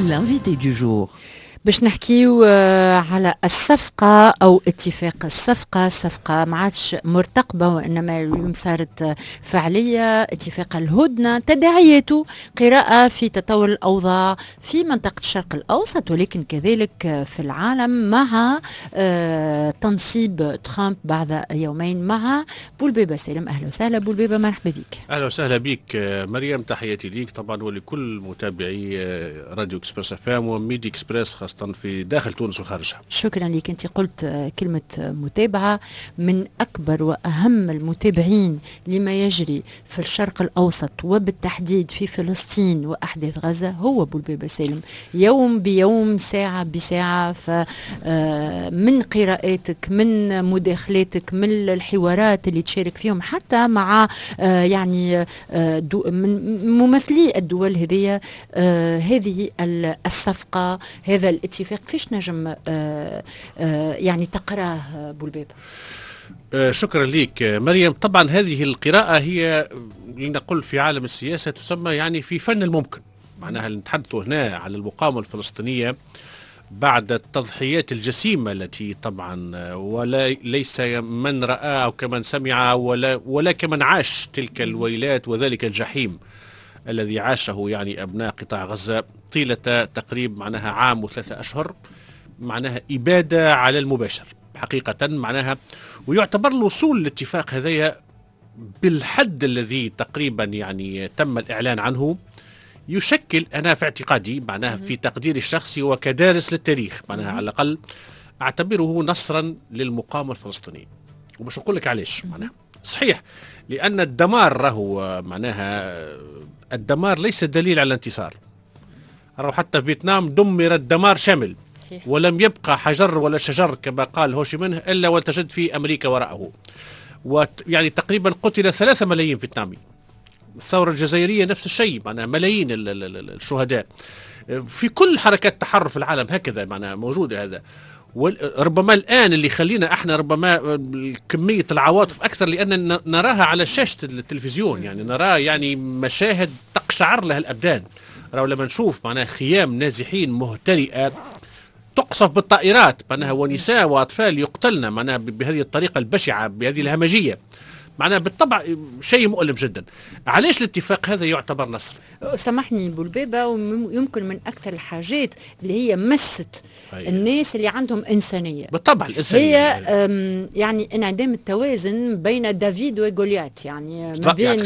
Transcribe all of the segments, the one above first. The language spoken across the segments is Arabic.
l'invité du jour. باش نحكيو على الصفقة أو اتفاق الصفقة. الصفقة ما عادش مرتقبة وإنما اليوم صارت فعلية. اتفاق الهدنة تداعياته قراءة في تطور الأوضاع في منطقة الشرق الأوسط ولكن كذلك في العالم مع تنصيب ترامب بعد يومين مع بولبيبة سالم. أهلا وسهلا بولبيبة، مرحبا بك. أهلا وسهلا بك مريم، تحياتي ليك طبعا ولكل متابعي راديو اكسبريس فام وميدي اكسبريس خاصة في داخل تونس وخارجها. شكرا لك. انت قلت كلمة متابعة، من أكبر وأهم المتابعين لما يجري في الشرق الأوسط وبالتحديد في فلسطين وأحداث غزة هو بولبيبة سالم، يوم بيوم ساعة بساعة. فمن قراءاتك، من مداخلاتك، من الحوارات اللي تشارك فيهم حتى مع يعني من ممثلي الدول هذه، هذه الصفقة، هذا الاتفاق كيفاش نجم يعني تقراه بولبيبة؟ شكرا لك مريم. طبعا هذه القراءة هي لنقل في عالم السياسة تسمى يعني في فن الممكن. معناها نتحدث هنا على المقاومة الفلسطينية بعد التضحيات الجسيمة التي طبعا ولا ليس من رأى أو كمن سمع ولا كمن عاش تلك الويلات وذلك الجحيم الذي عاشه يعني أبناء قطاع غزة طيلة تقريب معناها عام و3 أشهر. معناها إبادة على المباشر حقيقة معناها. ويعتبر الوصول للاتفاق هذايا بالحد الذي تقريبا يعني تم الإعلان عنه يشكل، أنا في اعتقادي معناها في تقديري الشخصي وكدارس للتاريخ معناها على الأقل أعتبره نصرا للمقاومة الفلسطينية. ومش أقول لك علاش. معناها صحيح لأن الدمار راهو معناها الدمار ليس دليل على الانتصار. راهو حتى في فيتنام دمر الدمار شامل صحيح. ولم يبقى حجر ولا شجر كما قال هوشي منه إلا وتجد في أمريكا وراءه. ويعني تقريبا قتل 3 ملايين فيتنامي. الثورة الجزائرية نفس الشيء، معناها ملايين الشهداء في كل حركات تحرر في العالم هكذا معناها موجودة. هذا وربما الآن اللي خلينا احنا ربما كمية العواطف أكثر لأن نراها على شاشة التلفزيون، يعني نرى يعني مشاهد تقشعر لها الأبدان. راهو لما نشوف معناها خيام نازحين مهترئة تقصف بالطائرات معناها ونساء وأطفال يقتلن معناها بهذه الطريقة البشعة بهذه الهمجية، معناها بالطبع شيء مؤلم جدا. علاش الاتفاق هذا يعتبر نصر؟ سامحني بولبيبة، ويمكن من أكثر الحاجات اللي هي مست الناس اللي عندهم إنسانية. بالطبع الإنسانية هي يعني انعدام التوازن بين دافيد وجوليات، يعني ما بين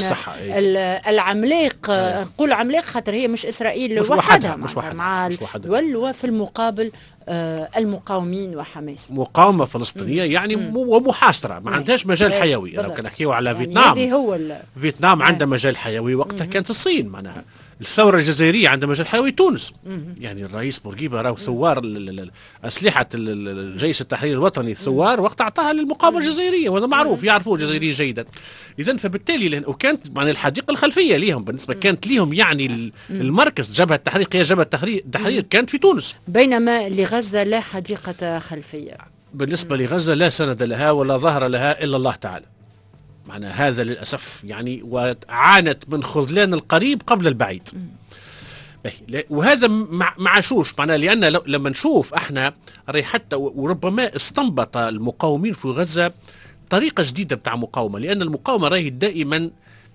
العملاق. نقول عملاق خاطر هي مش إسرائيل وحدها مع الدول، وفي المقابل المقاومين وحماس. مقاومة فلسطينية يعني ومحاصرة ما عندهاش مجال حيوي. لو كان نحكيو على يعني فيتنام، فيتنام عندها مجال حيوي وقتها كانت الصين معناها. الثورة الجزائرية عندها مجال حيوي تونس. يعني الرئيس بورقيبة راهو ثوار أسلحة الجيش التحرير الوطني الثوار وقت أعطاها للمقاومة الجزائرية، وهذا معروف يعرفوه الجزائريين جيدا. إذن فبالتالي وكانت يعني الحديقة الخلفية ليهم بالنسبة كانت ليهم يعني المركز جبهة التحرير، قيادة جبهة التحرير كانت في تونس، بينما لغزة لا حديقة خلفية. بالنسبة لغزة لا سند لها ولا ظهر لها إلا الله تعالى. معنى هذا للأسف يعني وعانت من خذلان القريب قبل البعيد. وهذا مع شوش معناه لأن لما نشوف احنا حتى وربما استنبط المقاومين في غزة طريقة جديدة بتاع مقاومة، لأن المقاومة راهي دائما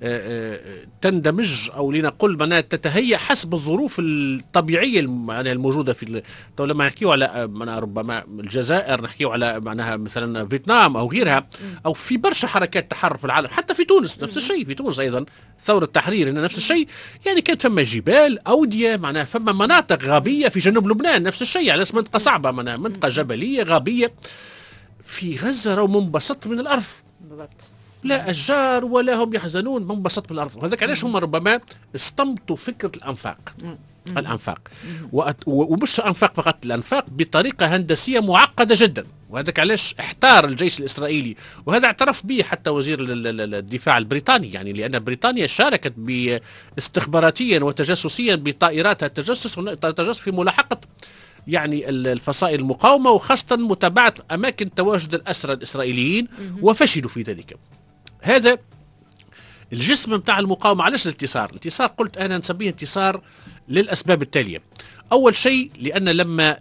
تندمج أو لنقول معناها تتهيأ حسب الظروف الطبيعية الموجودة في لما نحكيو على ربما الجزائر، نحكيو على معناها مثلا فيتنام أو غيرها، أو في برشا حركات تحرر في العالم، حتى في تونس نفس الشيء. في تونس أيضا ثورة التحرير هنا نفس الشيء، يعني كانت فما جبال أودية معناها فما مناطق غابية في جنوب لبنان نفس الشيء، على اساس منطقة صعبة معناها منطقة جبلية غابية. في غزة راهو منبسط من الأرض بالضبط، لا أشجار ولا هم يحزنون، منبسط من الأرض. وهذاك علاش هم ربما استنبطوا فكرة الأنفاق ومش الأنفاق فقط، الأنفاق بطريقة هندسية معقدة جدا. وهذاك علاش احتار الجيش الإسرائيلي، وهذا اعترف به حتى وزير الدفاع البريطاني، يعني لأن بريطانيا شاركت باستخباراتيا وتجسسيا بطائراتها التجسس في ملاحقة يعني الفصائل المقاومة، وخاصة متابعة أماكن تواجد الأسرى الإسرائيليين، وفشلوا في ذلك. هذا الجسم متاع المقاومة. علاش الانتصار قلت أنا نسميه انتصار للأسباب التالية. أول شيء لأن لم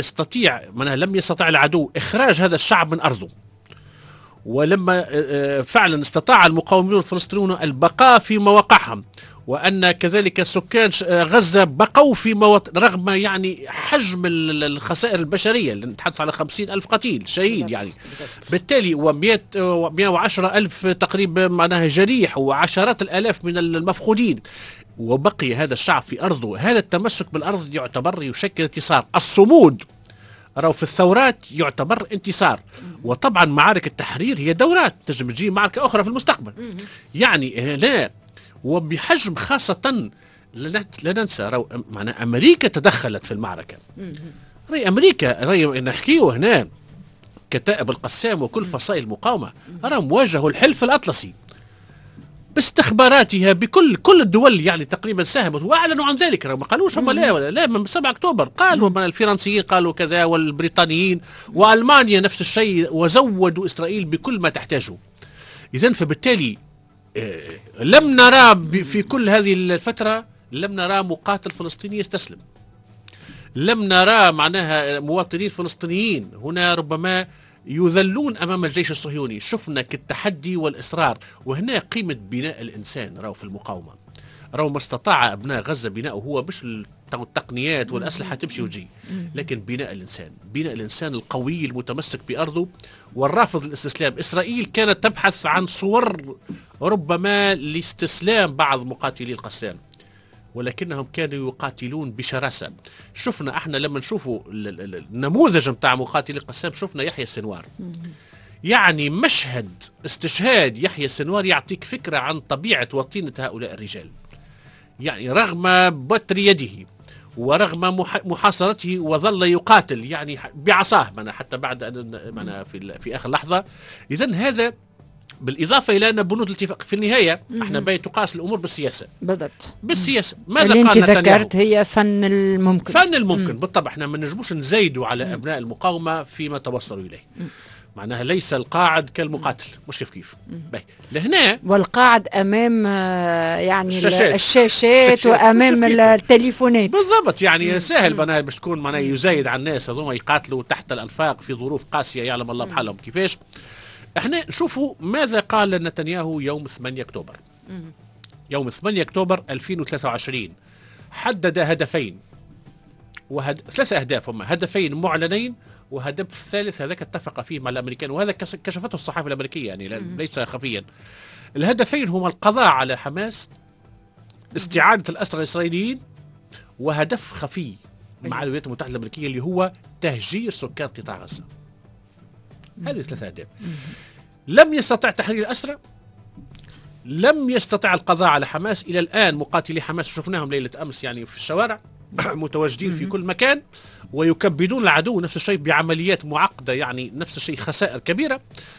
يستطيع العدو إخراج هذا الشعب من أرضه، ولما فعلا استطاع المقاومون الفلسطينيون البقاء في مواقعهم، وأن كذلك سكان غزة بقوا في رغم يعني حجم الخسائر البشرية اللي نتحدث على 50,000 قتيل شهيد يعني، بالتالي و110,000 تقريبا معناها جريح وعشرات الآلاف من المفقودين، وبقي هذا الشعب في أرضه. هذا التمسك بالأرض يعتبر يشكل انتصار. الصمود راهو في الثورات يعتبر انتصار، وطبعا معارك التحرير هي دورات تجم تجي معركة أخرى في المستقبل. يعني لا، وبحجم خاصة لا ننسى معناها أمريكا تدخلت في المعركة. راهي أمريكا نحكيه هنا كتائب القسام وكل فصائل المقاومة راهم واجهوا الحلف الأطلسي باستخباراتها كل الدول يعني تقريبا ساهمت واعلنوا عن ذلك. ما قالوش هم لا من 7 اكتوبر قالوا من الفرنسيين قالوا كذا والبريطانيين والمانيا نفس الشيء، وزودوا اسرائيل بكل ما تحتاجه. اذا فبالتالي لم نرى في كل هذه الفترة لم نرى مقاتل فلسطيني يستسلم، لم نرى معناها مواطنين فلسطينيين هنا ربما يذلون أمام الجيش الصهيوني. شفنا كالتحدي والإصرار، وهنا قيمة بناء الإنسان راهو في المقاومة. راهو ما استطاع أبناء غزة بناؤه هو مش التقنيات والأسلحة تمشي وتجي، لكن بناء الإنسان القوي المتمسك بأرضه والرافض للاستسلام. إسرائيل كانت تبحث عن صور ربما لاستسلام بعض مقاتلي القسام، ولكنهم كانوا يقاتلون بشراسة. شفنا احنا لما نشوفوا النموذج متاع مقاتلي القسام، شفنا يحيى السنوار. يعني مشهد استشهاد يحيى السنوار يعطيك فكرة عن طبيعة وطينة هؤلاء الرجال. يعني رغم بتر يده ورغم محاصرته وظل يقاتل يعني بعصاه حتى بعد أن في آخر لحظة. إذن هذا بالإضافة إلى أن بنود الاتفاق في النهاية احنا باي تقاس الأمور بالسياسة. بالضبط. بالسياسة. ماذا اللي قال انت ذكرت هي فن الممكن. بالطبع احنا ما نجموش نزايدوا على أبناء المقاومة فيما توصلوا إليه. معناها ليس القاعد كالمقاتل، مش كيف لهنا والقاعد أمام يعني الشاشات وأمام التليفونات. بالضبط. يعني سهل باش تكون معناها يزايد على الناس هذوما يقاتلوا تحت الأنفاق في ظروف قاسية يعلم الله بحالهم كيفاش. احنا نشوفوا ماذا قال نتنياهو يوم 8 أكتوبر. يوم 8 أكتوبر 2023 حدد هدفين 3 أهداف، هم هدفين معلنين وهدف الثالث هذاك اتفق فيه مع الأمريكان، وهذا كشفته الصحافة الأمريكية يعني ليس خفيا. الهدفين هما القضاء على حماس، استعادة الأسرى الإسرائيليين، وهدف خفي مع الولايات المتحدة الأمريكية اللي هو تهجير سكان قطاع غزة. هذه 3 أهداف. لم يستطع تحرير الأسرى، لم يستطع القضاء على حماس. إلى الآن مقاتلي حماس شفناهم ليلة أمس يعني في الشوارع متواجدين في كل مكان ويكبدون العدو، نفس الشيء بعمليات معقدة، يعني نفس الشيء خسائر كبيرة.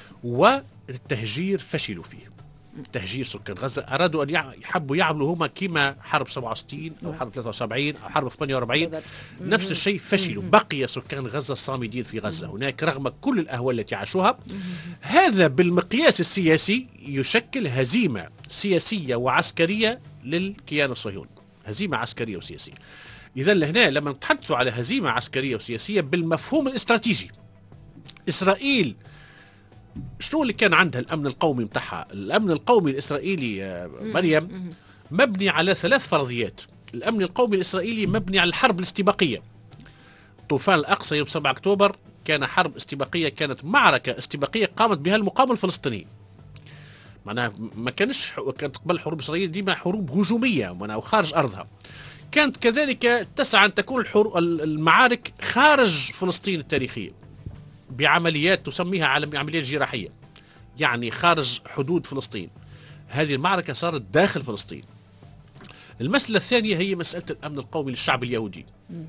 والتهجير فشلوا فيه، تهجير سكان غزة. أرادوا أن يحبوا يعملوا هما كما حرب 67 أو حرب 73 أو حرب 48، نفس الشيء فشلوا. بقي سكان غزة صامدين في غزة هناك رغم كل الأهوال التي عاشوها. هذا بالمقياس السياسي يشكل هزيمة سياسية وعسكرية للكيان الصهيوني، هزيمة عسكرية وسياسية. إذا لهنا لما نتحدثوا على هزيمة عسكرية وسياسية بالمفهوم الاستراتيجي، إسرائيل شنو اللي كان عندها الأمن القومي متاعها؟ الأمن القومي الإسرائيلي مريم مبني على 3 فرضيات. الأمن القومي الإسرائيلي مبني على الحرب الاستباقية. طوفان الأقصى يوم 7 أكتوبر كان حرب استباقية، كانت معركة استباقية قامت بها المقاومة الفلسطينية. معناها ما كانت قبل حروب إسرائيل ديما حروب هجومية معناها وخارج أرضها. كانت كذلك تسعى أن تكون المعارك خارج فلسطين التاريخية بعمليات تسميها عمليات جراحية، يعني خارج حدود فلسطين. هذه المعركة صارت داخل فلسطين. المسألة الثانية هي مسألة الأمن القومي للشعب اليهودي.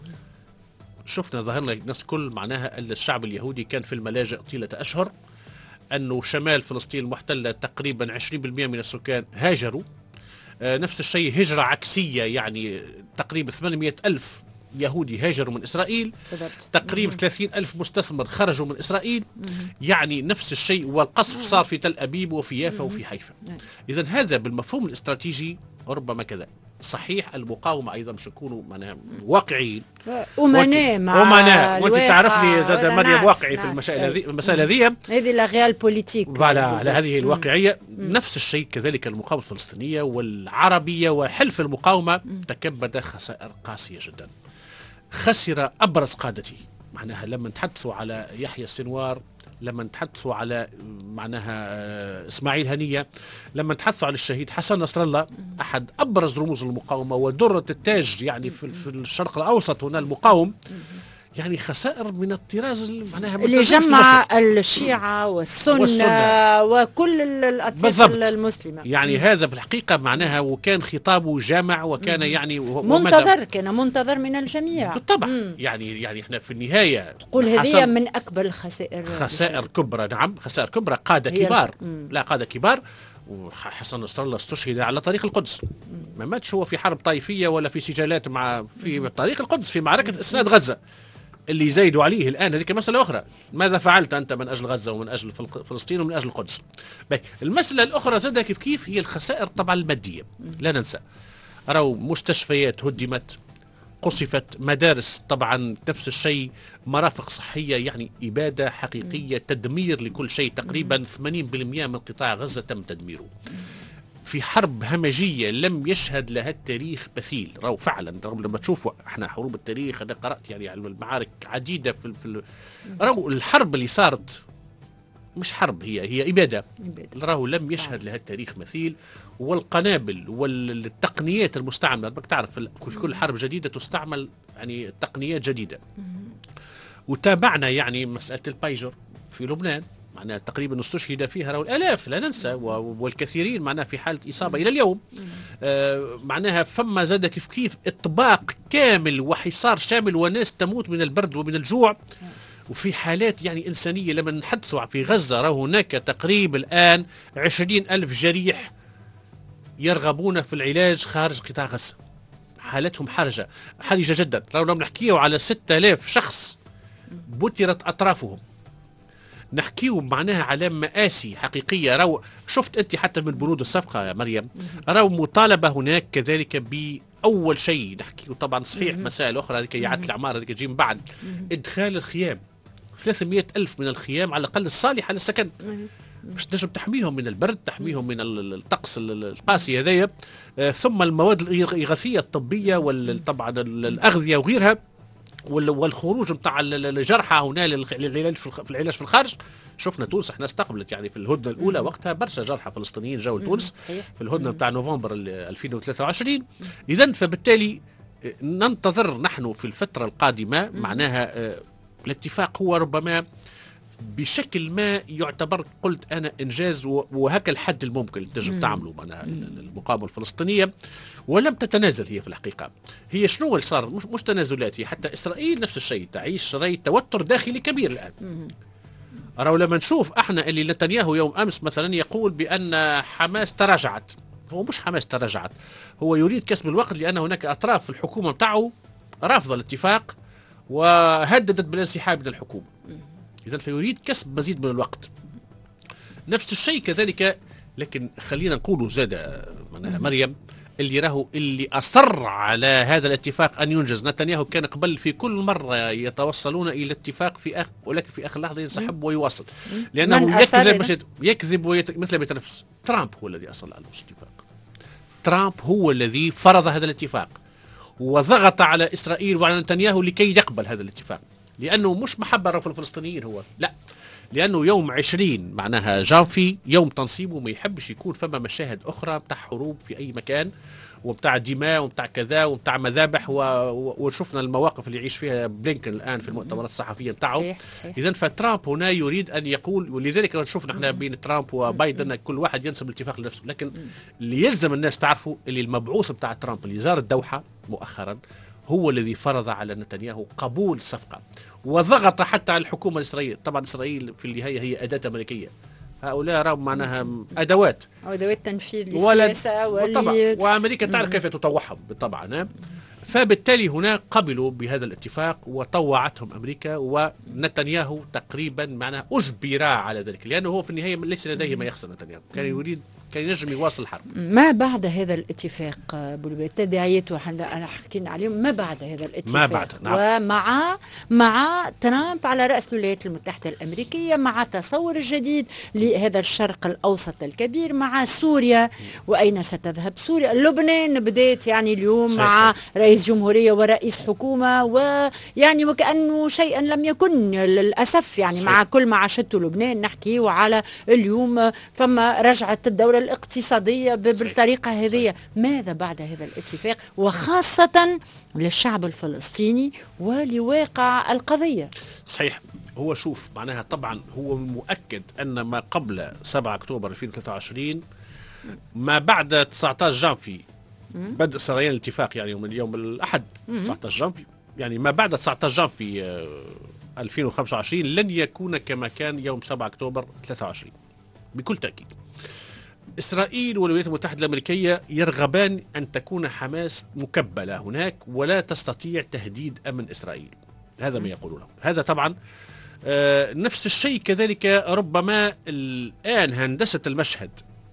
شفنا ظهرنا الناس كل معناها أن الشعب اليهودي كان في الملاجئ طيلة أشهر، أنه شمال فلسطين المحتلة تقريبا 20% من السكان هاجروا. نفس الشيء هجرة عكسية، يعني تقريبا 800 ألف يهودي هاجروا من إسرائيل، تقريبا 30 ألف مستثمر خرجوا من إسرائيل. يعني نفس الشيء، والقصف صار في تل أبيب وفي يافا وفي حيفا. إذن هذا بالمفهوم الاستراتيجي ربما كذا. صحيح المقاومه ايضا مش يكونوا معناها واقعيين أمناء مع وانت تعرفني زاد مريم واقعي في المسائل هذه هذه لا ريال بوليتيك على هذه الواقعيه. نفس الشيء كذلك المقاومه الفلسطينيه والعربيه وحلف المقاومه تكبد خسائر قاسيه جدا. خسر ابرز قادته، معناها لما نتحدثوا على يحيى السنوار، لما نتحدثوا على معناها اسماعيل هنيه، لما نتحدثوا على الشهيد حسن نصر الله احد ابرز رموز المقاومه ودره التاج يعني في الشرق الاوسط هنا المقاوم، يعني خسائر من الطراز معناها اللي جمع الشيعة والسنة وكل الأطياف المسلمة. يعني هذا بالحقيقة معناها وكان خطابه جامع وكان يعني كان منتظر من الجميع بالطبع. يعني احنا في النهاية تقول هذه من أكبر الخسائر، خسائر كبرى. نعم خسائر كبرى، قادة كبار لا قادة كبار. وحسن نصر الله استشهد على طريق القدس، ما ماتش هو في حرب طائفية ولا في سجالات مع في طريق القدس في معركة إسناد غزة اللي يزايدوا عليه الآن. هذيك مسألة أخرى، ماذا فعلت أنت من أجل غزة ومن أجل فلسطين ومن أجل القدس. المسألة الأخرى زادة كيف هي الخسائر طبعا المادية. لا ننسى راهو مستشفيات هدمت، قصفت مدارس طبعا نفس الشيء، مرافق صحية، يعني إبادة حقيقية، تدمير لكل شيء. تقريبا 80% من قطاع غزة تم تدميره في حرب همجية لم يشهد لها التاريخ مثيل. راهو فعلا لما تشوفوا احنا حروب التاريخ، انا قرأت يعني على المعارك عديدة في راهو الحرب اللي صارت مش حرب، هي إبادة. راهو لم يشهد لها التاريخ مثيل. والقنابل والتقنيات المستعملة، بدك تعرف في كل حرب جديدة تستعمل يعني تقنيات جديدة. وتابعنا يعني مسألة البايجر في لبنان، معناها تقريبا استشهد فيها الآلاف لا ننسى، والكثيرين معناها في حالة إصابة إلى اليوم. معناها فما زاد كيف إطباق كامل وحصار شامل وناس تموت من البرد ومن الجوع. وفي حالات يعني إنسانية لما نحدثوا في غزة راهو هناك تقريبا الآن 20,000 جريح يرغبون في العلاج خارج قطاع غزة، حالتهم حرجة جدا. لو نحكيه على 6,000 شخص بترت أطرافهم، نحكيه معناها على مآسي حقيقية. راهو شفت أنت حتى من بنود الصفقة يا مريم، راهو مطالبة هناك كذلك بأول شيء نحكيه طبعا صحيح مسائل أخرى هذيك إعادة الإعمار هذيك تجي من بعد إدخال الخيام، 300,000 من الخيام على الأقل الصالحة للسكن باش تنجم تحميهم من البرد، تحميهم من الطقس القاسي هذايا. ثم المواد الإغاثية الطبية وطبعا الأغذية وغيرها، والخروج نتاع الجرحى هنا للعلاج في العلاج في الخارج. شفنا تونس احنا استقبلت يعني في الهدنه الاولى وقتها برشا جرحى فلسطينيين جاوا لتونس في الهدنه نتاع نوفمبر 2023. اذا فبالتالي ننتظر نحن في الفتره القادمه معناها الاتفاق هو ربما بشكل ما يعتبر قلت انا انجاز، وهكا الحد الممكن اللي تنجم تعمله معناها المقاومه الفلسطينيه، ولم تتنازل هي في الحقيقه. هي شنو اللي صار؟ مش تنازلات، هي حتى اسرائيل نفس الشيء تعيش توتر داخلي كبير الان. راهو لما نشوف احنا اللي نتنياهو يوم امس مثلا يقول بان حماس تراجعت، هو مش حماس تراجعت، هو يريد كسب الوقت لان هناك اطراف في الحكومه بتاعه رافضه الاتفاق وهددت بالانسحاب من الحكومه. إذا فيريد كسب مزيد من الوقت. نفس الشيء كذلك، لكن خلينا نقول زاد مريم اللي أصر على هذا الاتفاق أن ينجز. نتنياهو كان قبل في كل مرة يتوصلون إلى اتفاق ولكن في آخر لحظة ينسحب ويواصل، لأنه يكذب مثل ما يتنفس. ترامب هو الذي أصل على الاتفاق، ترامب هو الذي فرض هذا الاتفاق وضغط على إسرائيل وعلى نتنياهو لكي يقبل هذا الاتفاق، لأنه مش محبة في الفلسطينيين هو، لا، لأنه يوم 20 معناها جانفي يوم تنصيبه ما يحبش يكون فما مشاهد أخرى بتاع حروب في أي مكان وبتاع دماء وبتاع كذا وبتاع مذابح وشفنا المواقف اللي يعيش فيها بلينكن الآن في المؤتمرات الصحفية بتاعه. إذا فترامب هنا يريد أن يقول، ولذلك نشوف نحن بين ترامب وبايدن كل واحد ينسب الاتفاق لنفسه، لكن اللي يلزم الناس تعرفوا اللي المبعوث بتاع ترامب اللي زار الدوحة مؤخرا هو الذي فرض على نتنياهو قبول الصفقة وضغط حتى على الحكومة الإسرائيلية. طبعا إسرائيل في النهاية هي أداة أمريكية، هؤلاء راهم معناها أدوات تنفيذ للسياسة وأمريكا تعرف كيف تطوعهم بالطبع. فبالتالي هنا قبلوا بهذا الاتفاق وطوعتهم أمريكا، ونتنياهو تقريبا معناها أجبر على ذلك، لأنه هو في النهاية ليس لديه ما يخسر. نتنياهو كان يريد كان ينجم يواصل الحرب. ما بعد هذا الاتفاق بالتداعيات انا حكينا عليهم، ما بعد هذا الاتفاق ما بعد، نعم. ومع ترامب على رأس الولايات المتحدة الأمريكية، مع تصور الجديد لهذا الشرق الأوسط الكبير، مع سوريا وأين ستذهب سوريا، لبنان بدأت يعني اليوم صحيح. مع رئيس جمهورية ورئيس حكومة، ويعني وكأنه شيئا لم يكن للأسف يعني صحيح. مع كل ما عاشته لبنان نحكي وعلى اليوم فما رجعت الدولة الاقتصادية بالطريقة هذه. ماذا بعد هذا الاتفاق، وخاصة للشعب الفلسطيني ولواقع القضية؟ صحيح. هو شوف معناها طبعا هو مؤكد أن ما قبل 7 أكتوبر 2023 ما بعد 19 جانفي بدء سريان الاتفاق، يعني من يوم الأحد 19 جانفي، يعني ما بعد 19 جانفي 2025 لن يكون كما كان يوم 7 أكتوبر 23 بكل تأكيد. إسرائيل والولايات المتحدة الأمريكية يرغبان أن تكون حماس مكبلة هناك ولا تستطيع تهديد أمن إسرائيل، هذا ما يقولونه. هذا طبعا نفس الشيء كذلك ربما الآن هندسة المشهد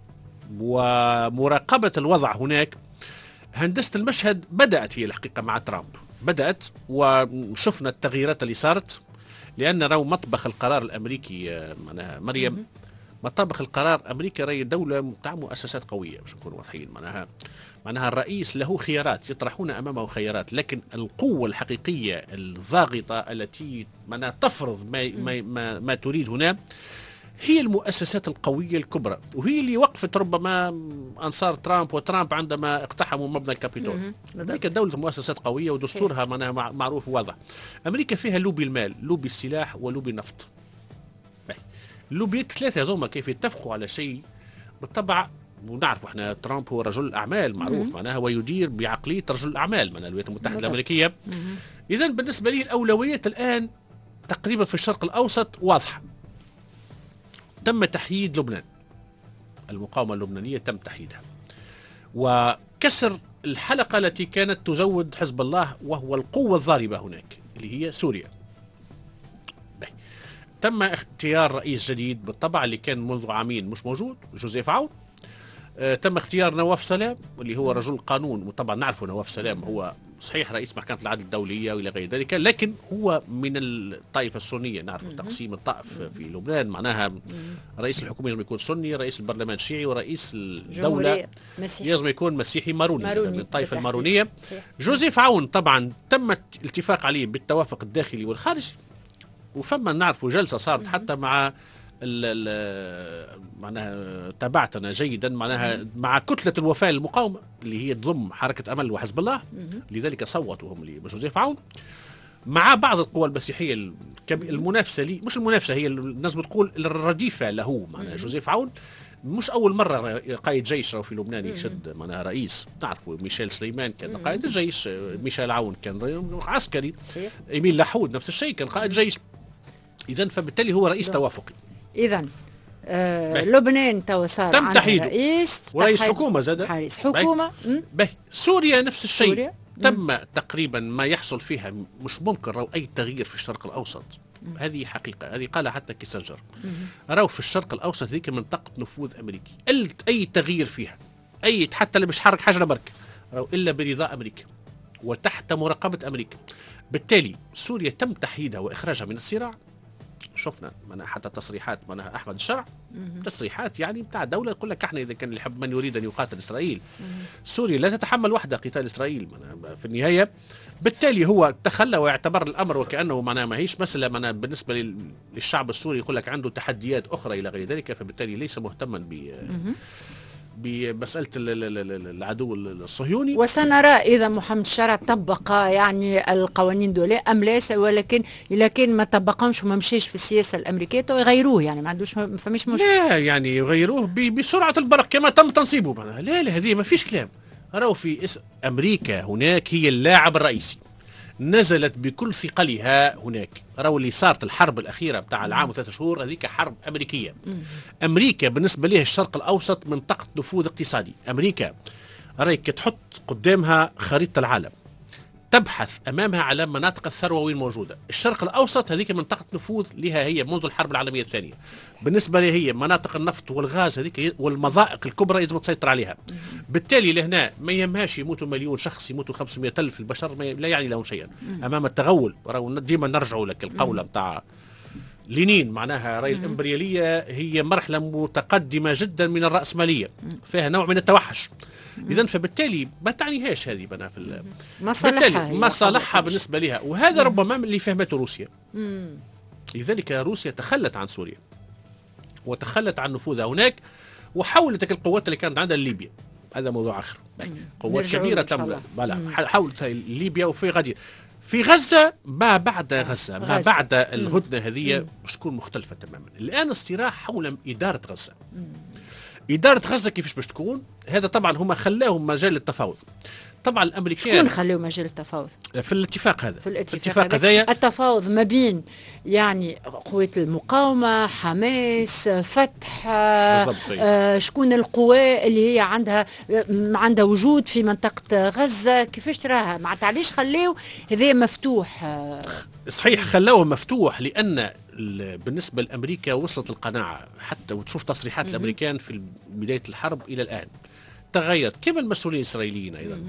ومراقبة الوضع هناك. هندسة المشهد بدأت هي الحقيقة مع ترامب، بدأت وشفنا التغييرات اللي صارت، لأن رو مطبخ القرار الأمريكي معناها مريم مطبخ القرار أمريكا راهي دولة تاع مؤسسات قوية باش نكونوا واضحين. معناها الرئيس له خيارات، يطرحون أمامه خيارات، لكن القوة الحقيقية الضاغطة التي معناها تفرض ما تريد هنا هي المؤسسات القوية الكبرى، وهي اللي وقفت ربما أنصار ترامب وترامب عندما اقتحموا مبنى الكابيتول. أمريكا دولة مؤسسات قوية ودستورها معناها معروف وواضح. أمريكا فيها لوبي المال، لوبي السلاح، ولوبي النفط. اللوبيات الثلاثة هذوما كيف يتفقوا على شيء بالطبع، ونعرف احنا ترامب هو رجل أعمال معروف معناها ويدير بعقلية رجل الأعمال من الولايات المتحدة الأمريكية. إذا بالنسبة لي الأولويات الآن تقريبا في الشرق الأوسط واضحة. تم تحييد لبنان، المقاومة اللبنانية تم تحييدها وكسر الحلقة التي كانت تزود حزب الله وهو القوة الضاربة هناك اللي هي سوريا. تم اختيار رئيس جديد بالطبع اللي كان منذ عامين مش موجود، جوزيف عون. تم اختيار نواف سلام اللي هو رجل قانون، وطبعا نعرف نواف سلام هو صحيح رئيس محكمة العدل الدولية وإلى غير ذلك، لكن هو من الطائفة السنية. نعرف تقسيم الطائف في لبنان، معناها رئيس الحكومة يجب يكون سني، رئيس البرلمان شيعي، ورئيس الدولة يجب يكون مسيحي ماروني من الطائفة المارونية. جوزيف عون طبعا تم الاتفاق عليه بالتوافق الداخلي والخارجي، وفما نعرف جلسة صارت حتى مع معناها تابعتنا جيدا معناها مع كتلة الوفاء المقاومة اللي هي تضم حركة أمل وحزب الله، لذلك صوتوا هم لجوزيف عون مع بعض القوى المسيحية المنافسة لي، مش المنافسة، هي الناس بتقول الرديفة له. معناها جوزيف عون مش أول مرة قائد جيش في لبنان يشد معناها رئيس. نعرفوا ميشيل سليمان كان قائد الجيش، ميشيل عون كان عسكري، إيميل لحود نفس الشيء كان قائد جيش. إذن فبالتالي هو رئيس توافقي. إذن لبنان تو صار تم تحييده ورئيس حكومة زاد رئيس حكومة. سوريا نفس الشيء. تم تقريبا ما يحصل فيها مش ممكن رأو أي تغيير في الشرق الأوسط. هذه حقيقة، هذه قالها حتى كيسنجر. رأو في الشرق الأوسط ذيك منطقة نفوذ أمريكي، أي تغيير فيها أي حتى اللي مش حرك حجر برك رأو إلا برضاء أمريكا وتحت مراقبة أمريكا. بالتالي سوريا تم تحييدها وإخراجها من الصراع. شفنا من حتى تصريحات من أحمد الشرع، تصريحات يعني بتاع الدولة يقول لك احنا إذا كان يحب من يريد أن يقاتل إسرائيل، سوريا لا تتحمل وحدها قتال إسرائيل في النهاية. بالتالي هو تخلى واعتبر الأمر وكأنه معناه ما هيش مسألة معناه بالنسبة للشعب السوري يقول لك عنده تحديات أخرى إلى غير ذلك، فبالتالي ليس مهتما بمسألة العدو الصهيوني. وسنرى إذا محمد الشرع طبق يعني القوانين دول أم لا، ولكن إذا كان ما طبقهمش وما مشيش في السياسة الأمريكية يغيروه، يعني ما عندوش فمش مشكلة. لا يعني يغيروه بسرعة البرق كما تم تنصيبه. لا هذه ما فيش كلام. أروا في أمريكا هناك هي اللاعب الرئيسي، نزلت بكل ثقلها هناك. راهو اللي صارت الحرب الأخيرة بتاع العام و3 شهور هذيك حرب أمريكية. أمريكا بالنسبة لها الشرق الأوسط منطقة نفوذ اقتصادي. أمريكا رايك تحط قدامها خريطة العالم، تبحث أمامها على مناطق الثروة وين موجودة. الشرق الأوسط هذيك منطقة نفوذ لها هي منذ الحرب العالمية الثانية. بالنسبة لها هي مناطق النفط والغاز هذيك والمضائق الكبرى يجب تسيطر عليها. بالتالي لهنا ما يهمهاش يموتوا مليون شخص، يموتوا 500 ألف، البشر لا يعني لهم شيئا أمام التغول. ديما نرجعوا لك القولة بتاع لينين، معناها راي الإمبريالية هي مرحلة متقدمة جدا من الرأسمالية، فيها نوع من التوحش. إذا فبالتالي ما تعنيهاش هذه بنا في مصالحها بالنسبة لها، وهذا ربما اللي فهمته روسيا. لذلك روسيا تخلت عن سوريا وتخلت عن نفوذها هناك، وحولت القوات اللي كانت عندها ليبيا. هذا موضوع آخر. قوات كبيرة تم حولت ليبيا. وفي غادي في غزة ما بعد غزة ما بعد الهدنة هذه باش تكون مختلفة تماما. الآن الصراع حول إدارة غزة. إدارة غزة كيفاش باش تكون؟ هذا طبعا هما خلاهم مجال للتفاوض. طبعا الامريكان شكون خلوا مجال التفاوض في الاتفاق هذا؟ في الاتفاق هذايا التفاوض ما بين يعني قوات المقاومه، حماس، فتح، شكون القوى اللي هي عندها وجود في منطقه غزه، كيفاش تراها؟ معناتها علاش خلاو هذا مفتوح؟ صحيح خلاوه مفتوح لان بالنسبه لامريكا وصلت القناعه، حتى وتشوف تصريحات الامريكان في بدايه الحرب الى الان تغيرت، كما المسؤولين الإسرائيليين أيضا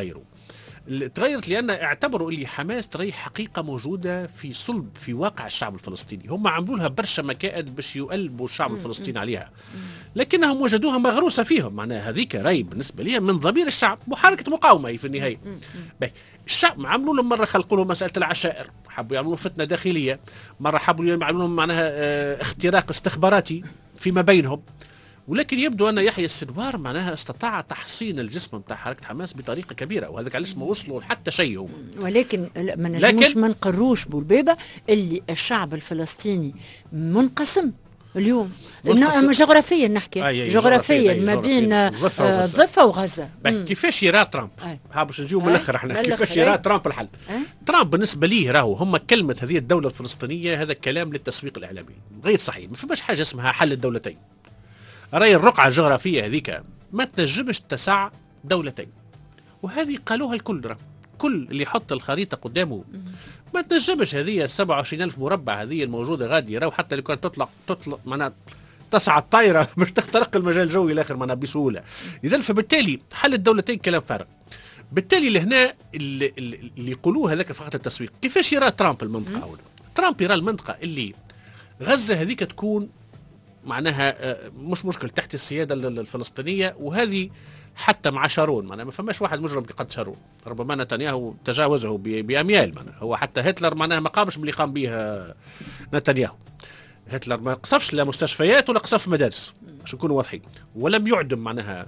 تغيرت لأن اعتبروا اللي حماس ترى حقيقة موجودة في صلب في واقع الشعب الفلسطيني. هم عملوا لها برشا مكائد باش يقلبوا الشعب الفلسطيني عليها، لكنهم وجدوها مغروسة فيهم. معناها هذيك راي بالنسبة لي من ضمير الشعب، محركة مقاومة في النهاية. الشعب عملوا لهم مرة خلقوا لهم مسألة العشائر، حبوا يعملوا فتنة داخلية، مرة حبوا يعملوا لهم معناها اختراق استخباراتي فيما بينهم. ولكن يبدو أن يحيى السنوار معناها استطاع تحصين الجسم نتاع حركة حماس بطريقة كبيرة، وهذاك علاش ما وصلوا حتى شيء هم. ولكن ما نجموش ما نقروش بولبيبة اللي الشعب الفلسطيني منقسم اليوم جغرافيا، نحكي جغرافيا ما بين ضفة وغزة. كيفاش يرى ترامب؟ باش نجيو من الاخر احنا كيفاش يرى ترامب الحل؟ ترامب بالنسبه ليه راهو هم كلمه هذه الدوله الفلسطينيه هذا كلام للتسويق الاعلامي غير صحيح. ما فماش حاجه اسمها حل الدولتين. راي الرقعة الجغرافية هذيك ما تنجمش تسع دولتين، وهذه قالوها الكل. كل اللي يحط الخريطة قدامه ما تنجمش هذه 27,000 مربع هذه الموجودة غادي يراو، حتى لو كانت تطلق معناها تصعد طائرة باش تخترق المجال الجوي الآخر معناها بسهولة. إذا فبالتالي حل الدولتين كلام فارغ. بالتالي لهنا اللي يقولوه هذاك فقط التسويق. كيفاش يرى ترامب المنطقة أولا؟ ترامب يرى المنطقة اللي غزة هذيك تكون معناها مش مشكل تحت السيادة الفلسطينية، وهذه حتى مع شارون معناها ما فماش واحد مجرم قد شارون، ربما نتنياهو تجاوزه بأميال. معناها هو حتى هتلر معناها ما قامش باللي قام به نتنياهو. هتلر ما قصفش لا مستشفيات ولا قصف مدارس باش نكونوا واضحين، ولم يعدم معناها.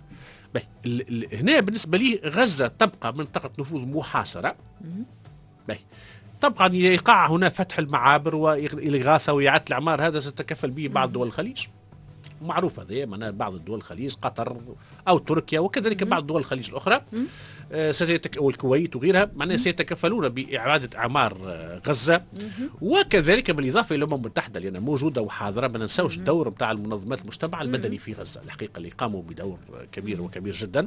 هنا بالنسبة لي غزة تبقى منطقة نفوذ محاصرة. طبعا يقع هنا فتح المعابر والإغاثة وإعادة الأعمار، هذا ستتكفل به بعض دول الخليج، معروف هذا معناها بعض الدول الخليج قطر أو تركيا وكذلك بعض دول الخليج الأخرى والكويت وغيرها معناها سيتكفلون بإعادة أعمار غزة، وكذلك بالإضافة إلى الأمم المتحدة لأنها موجودة وحاضرة. ما ننساوش الدور بتاع المنظمات المجتمع المدني في غزة الحقيقة اللي قاموا بدور كبير وكبير جدا.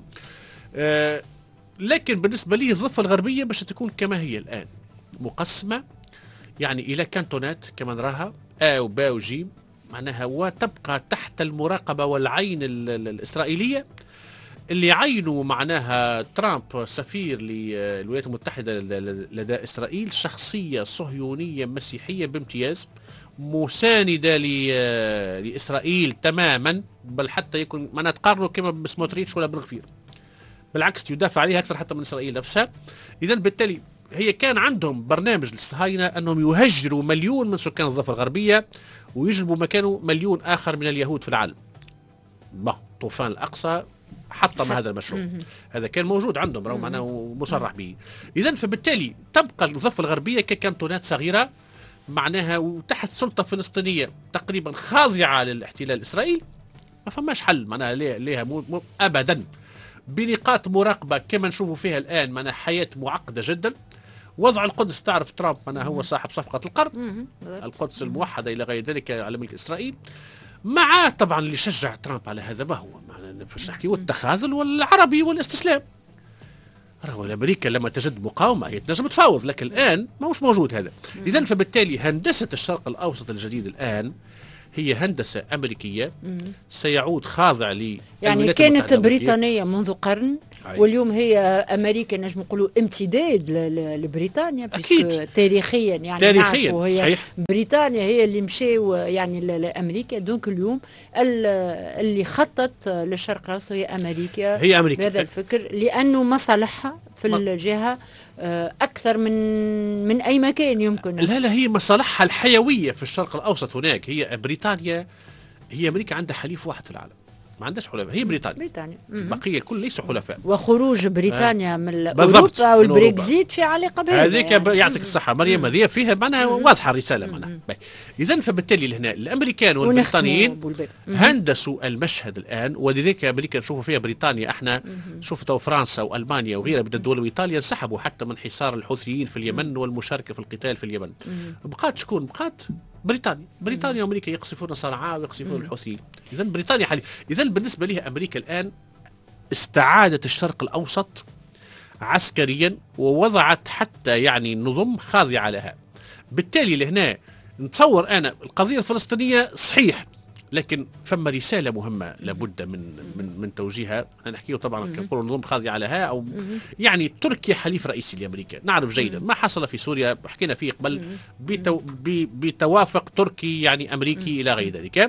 لكن بالنسبة لي الضفة الغربية باش تكون كما هي الآن مقسمة يعني إلى كانتونات كما نراها A و B و G معناها، وتبقى تحت المراقبة والعين الإسرائيلية اللي عينوا معناها ترامب سفير للولايات المتحدة لدى إسرائيل، شخصية صهيونية مسيحية بامتياز مساندة لإسرائيل تماما، بل حتى يكون ما نتقارنه كما بسموتريتش ولا بن غفير، بالعكس يدافع عليها أكثر حتى من إسرائيل نفسها. إذن بالتالي هي كان عندهم برنامج للصهاينة أنهم يهجروا 1,000,000 من سكان الضفة الغربية ويجلبوا مكانه 1,000,000 آخر من اليهود في العالم. طوفان الأقصى حطم هذا المشروع. هذا كان موجود عندهم رغم أنه مصرح به. إذن فبالتالي تبقى الضفة الغربية ككانتونات صغيرة معناها وتحت سلطة فلسطينية تقريبا خاضعة للاحتلال الإسرائيلي. ما فماش حل معناها ليها أبدا، بنقاط مراقبة كما نشوفوا فيها الآن معناها حياة معقدة جدا. وضع القدس تعرف ترامب معناها هو صاحب صفقة القرن، القدس الموحدة إلى غير ذلك على ملك إسرائيل، مع طبعا اللي شجع ترامب على هذا ما هو معناها نحكي والتخاذل والعربي والاستسلام. راهو أمريكا لما تجد مقاومة هي تنجم تفاوض، لكن الآن ما هوش موجود هذا. إذا فبالتالي هندسة الشرق الأوسط الجديد الآن هي هندسة أمريكية سيعود خاضع يعني كانت بريطانية منذ قرن، واليوم هي أمريكا نجم نقولوا امتداد لبريطانيا أكيد تاريخيا، يعني تاريخيا هي صحيح. بريطانيا هي اللي مشاو يعني لأمريكا، دونك اليوم اللي خطط للشرق الأوسط هي أمريكا بهذا الفكر، لأنه مصالحها في الجهة أكثر من أي مكان يمكن. لا هي مصالحها الحيوية في الشرق الأوسط هناك. هي بريطانيا، هي أمريكا عندها حليف واحد في العالم، ما عندهاش حلفاء، هي بريطانيا. البقية الكل ليسوا حلفاء. وخروج بريطانيا من أوروبا والبريكزيت في علاقة بها هذيك يعني. يعطيك الصحة مريم، هذه فيها معناها واضحة الرسالة معناها. إذا فبالتالي لهنا الأمريكان والبريطانيين هندسوا المشهد الآن، ولذلك أمريكا نشوفوا فيها بريطانيا. احنا شوفوا فرنسا وألمانيا وغيرها من الدول وإيطاليا انسحبوا حتى من حصار الحوثيين في اليمن والمشاركة في القتال في اليمن. بقات شكون؟ بقات بريطانيا وامريكا يقصفون صنعاء ويقصفون الحوثيين. اذا بريطانيا حاليا، اذا بالنسبه لها امريكا الان استعادت الشرق الاوسط عسكريا ووضعت حتى يعني نظم خاضعه لها. بالتالي لهنا نتصور انا القضيه الفلسطينيه صحيح، لكن فما رساله مهمه لابد من توجيهها. نحكيه طبعا كنقولوا نظام خاضعه لها، او يعني تركيا حليف رئيسي لامريكا. نعرف جيدا ما حصل في سوريا، حكينا فيه قبل، بتوافق تركي يعني امريكي الى غير ذلك.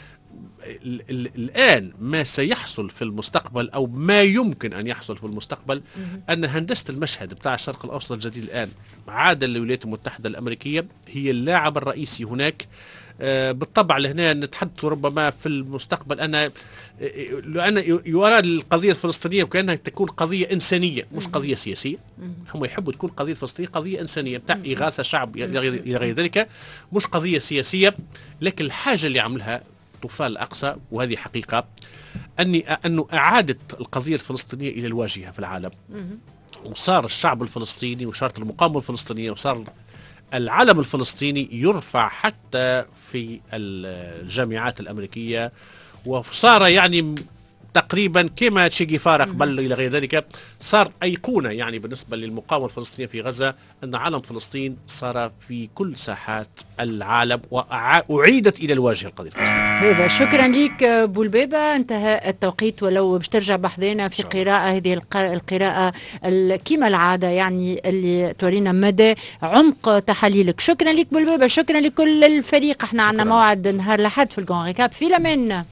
الآن ما سيحصل في المستقبل أو ما يمكن أن يحصل في المستقبل أن هندسة المشهد بتاع الشرق الأوسط الجديد الآن عادة للولايات المتحدة الأمريكية هي اللاعب الرئيسي هناك. بالطبع لهنا نتحدث ربما في المستقبل لأن يراد القضية الفلسطينية وكأنها تكون قضية إنسانية مش قضية سياسية. هم يحبوا تكون قضية فلسطينية قضية إنسانية بتاع إغاثة شعب إلى غير ذلك، مش قضية سياسية. لكن الحاجة اللي عملها طوفان الأقصى، وهذه حقيقة، أنه أعادت القضية الفلسطينية إلى الواجهة في العالم، وصار الشعب الفلسطيني وصارت المقاومة الفلسطينية وصار العلم الفلسطيني يرفع حتى في الجامعات الأمريكية، وصار يعني تقريبا كما تشي جيفارا قبل إلى غير ذلك، صار أيقونة يعني بالنسبة للمقاومة الفلسطينية في غزة أن علم فلسطين صار في كل ساحات العالم وأعيدت إلى الواجهة القضية الفلسطينية. هذا شكرا لك بولبيبة. انتهى التوقيت، ولو باش ترجع بحذنا في قراءة هذه القراءة كما العادة يعني اللي تورينا مدى عمق تحاليلك. شكرا لك بولبيبة، شكرا لكل الفريق. احنا عندنا موعد نهار الأحد في الكونغيكاب. في الأمان.